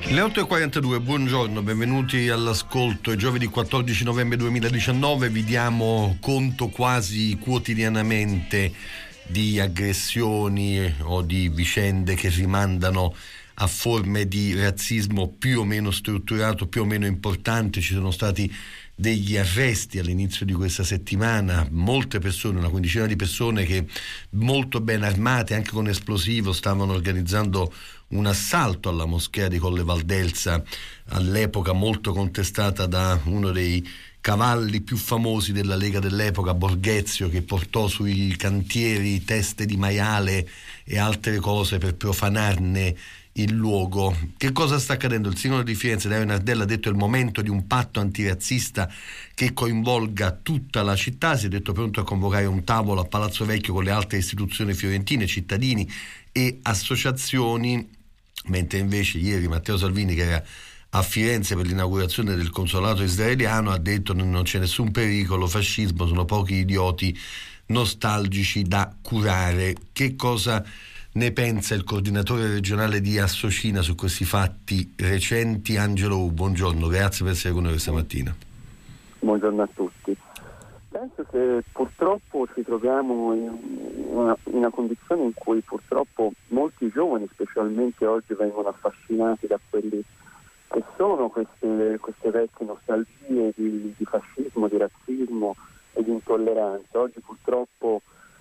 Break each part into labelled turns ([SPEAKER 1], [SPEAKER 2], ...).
[SPEAKER 1] Le 8.42, buongiorno, benvenuti all'ascolto. È giovedì 14 novembre 2019, vi diamo conto quasi quotidianamente di aggressioni o di vicende che rimandano a forme di razzismo più o meno strutturato, più o meno importante. Ci sono stati degli arresti all'inizio di questa settimana, molte persone, una quindicina di persone che molto ben armate, anche con esplosivo, stavano organizzando un assalto alla moschea di Colle Valdelsa, all'epoca molto contestata da uno dei cavalli più famosi della Lega dell'epoca, Borghezio, che portò sui cantieri teste di maiale e altre cose per profanarne il luogo. Che cosa sta accadendo? Il sindaco di Firenze, Dario Nardella, ha detto: è il momento di un patto antirazzista che coinvolga tutta la città. Si è detto pronto a convocare un tavolo a Palazzo Vecchio con le altre istituzioni fiorentine, cittadini e associazioni, mentre invece ieri Matteo Salvini, che era a Firenze per l'inaugurazione del consolato israeliano, ha detto: non c'è nessun pericolo, fascismo, sono pochi idioti nostalgici da curare. Che cosa ne pensa il coordinatore regionale di Associna su questi fatti recenti? Angelo, buongiorno, grazie per essere con noi questa mattina.
[SPEAKER 2] Buongiorno a tutti. Penso che purtroppo ci troviamo in una condizione in cui purtroppo molti giovani, specialmente oggi, vengono affascinati da quelli che sono queste vecchie nostalgie di fascismo, di razzismo e di intolleranza. Oggi purtroppo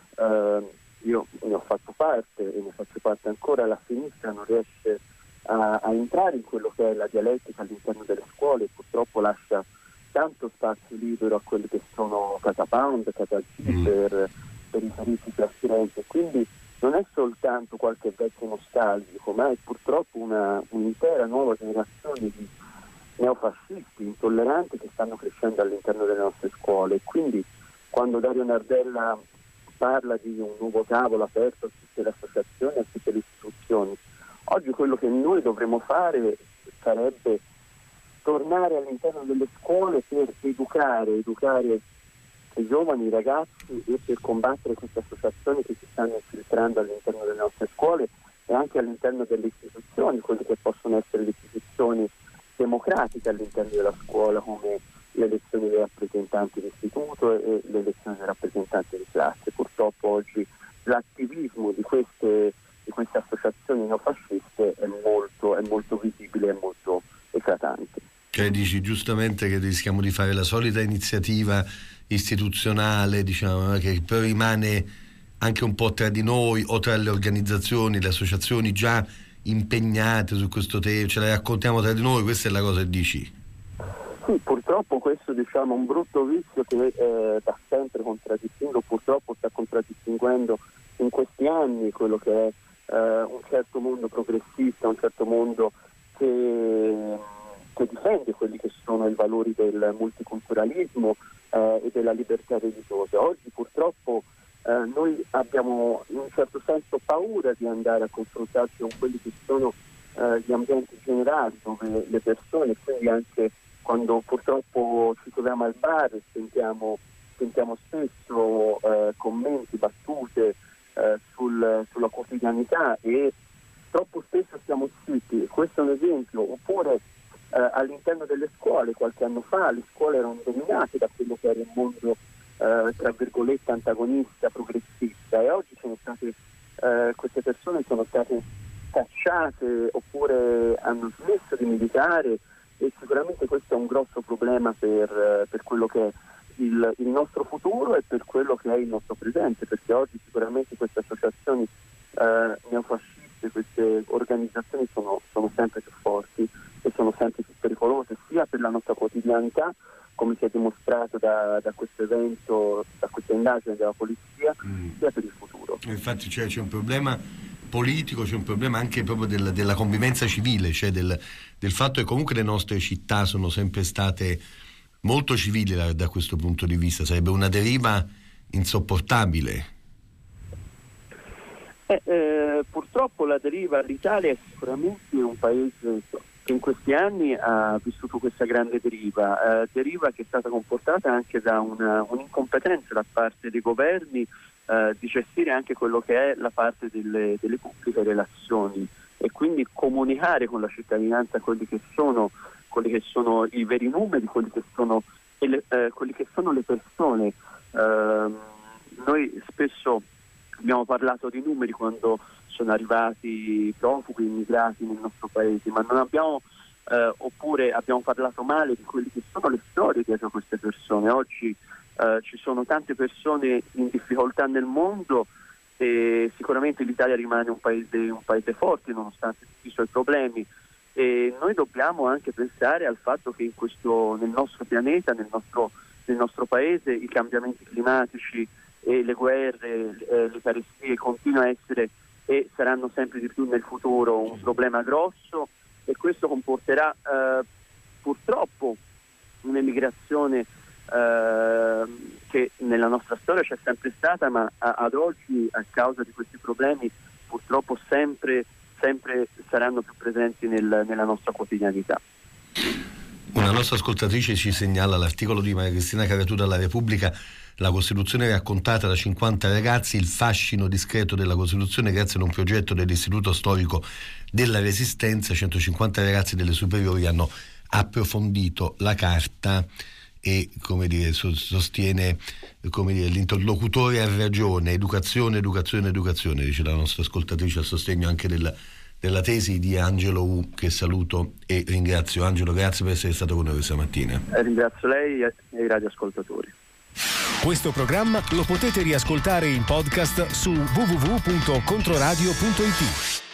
[SPEAKER 2] io ne ho fatto parte e ne faccio parte ancora, la sinistra non riesce a entrare in quello che è la dialettica all'interno delle scuole e purtroppo lascia tanto spazio libero a quelli che sono Catapound, Catalci per i tarifi trasferenti. Quindi non è soltanto qualche vecchio nostalgico, ma è purtroppo un'intera nuova generazione di neofascisti intolleranti che stanno crescendo all'interno delle nostre scuole. Quindi quando Dario Nardella parla di un nuovo tavolo aperto a tutte le associazioni, a tutte le istituzioni, oggi quello che noi dovremmo fare sarebbe tornare all'interno delle scuole per educare i giovani, i ragazzi, e per combattere queste associazioni che si stanno infiltrando all'interno delle nostre scuole e anche all'interno delle istituzioni, quelle che possono essere le istituzioni democratiche all'interno della scuola, come le elezioni dei rappresentanti di istituto e le elezioni dei rappresentanti di classe. Purtroppo oggi l'attivismo di queste associazioni neofasciste è molto visibile e molto eclatante.
[SPEAKER 1] Cioè dici giustamente che rischiamo di fare la solita iniziativa istituzionale, diciamo, che però rimane anche un po' tra di noi o tra le organizzazioni, le associazioni già impegnate su questo tema, ce la raccontiamo tra di noi, questa è la cosa che dici?
[SPEAKER 2] Sì, purtroppo questo è un brutto vizio che da sempre contraddistingue, purtroppo sta contraddistinguendo in questi anni quello che è un certo mondo progressista, un certo mondo che difende quelli che sono i valori del multiculturalismo e della libertà religiosa. Oggi purtroppo noi abbiamo in un certo senso paura di andare a confrontarci con quelli che sono gli ambienti generali, dove le persone, quindi anche quando purtroppo ci troviamo al bar, sentiamo spesso commenti, battute sulla quotidianità e troppo spesso stiamo zitti. Questo è un esempio. Oppure all'interno delle scuole, qualche anno fa, le scuole erano dominate da quello che era il mondo tra virgolette antagonista, progressista, e oggi queste persone sono state cacciate oppure hanno smesso di militare, e sicuramente questo è un grosso problema per quello che è il nostro futuro e per quello che è il nostro presente, perché oggi sicuramente queste associazioni neofasciste, queste organizzazioni sono sempre più forti e sono sempre più pericolose, sia per la nostra quotidianità, come si è dimostrato da questo evento, da questa indagine della polizia, sia per il futuro.
[SPEAKER 1] Infatti c'è un problema politico, c'è un problema anche proprio della convivenza civile, cioè del fatto che comunque le nostre città sono sempre state molto civili da questo punto di vista. Sarebbe una deriva insopportabile.
[SPEAKER 2] Purtroppo la deriva, l'Italia è sicuramente un paese che in questi anni ha vissuto questa grande deriva che è stata comportata anche da un'incompetenza da parte dei governi di gestire anche quello che è la parte delle pubbliche relazioni e quindi comunicare con la cittadinanza quelli che sono i veri numeri, quelli che sono le persone. Noi spesso abbiamo parlato di numeri quando sono arrivati profughi, immigrati nel nostro paese, ma non abbiamo oppure abbiamo parlato male di quelle che sono le storie dietro queste persone. Oggi ci sono tante persone in difficoltà nel mondo e sicuramente l'Italia rimane un paese forte nonostante tutti i suoi problemi, e noi dobbiamo anche pensare al fatto che nel nostro pianeta, nel nostro paese, i cambiamenti climatici e le guerre, le carestie continuano a essere e saranno sempre di più nel futuro un problema grosso, e questo comporterà purtroppo un'emigrazione che nella nostra storia c'è sempre stata, ma ad oggi, a causa di questi problemi, purtroppo sempre saranno più presenti nella nostra quotidianità.
[SPEAKER 1] Una nostra ascoltatrice ci segnala l'articolo di Maria Cristina Caratura alla Repubblica: la Costituzione raccontata da 50 ragazzi, il fascino discreto della Costituzione grazie ad un progetto dell'Istituto Storico della Resistenza. 150 ragazzi delle superiori hanno approfondito la carta e, sostiene, l'interlocutore ha ragione, educazione, dice la nostra ascoltatrice, a sostegno anche della tesi di Angelo U, che saluto e ringrazio. Angelo, grazie per essere stato con noi questa mattina.
[SPEAKER 2] Ringrazio lei e i radioascoltatori.
[SPEAKER 3] Questo programma lo potete riascoltare in podcast su www.controradio.it.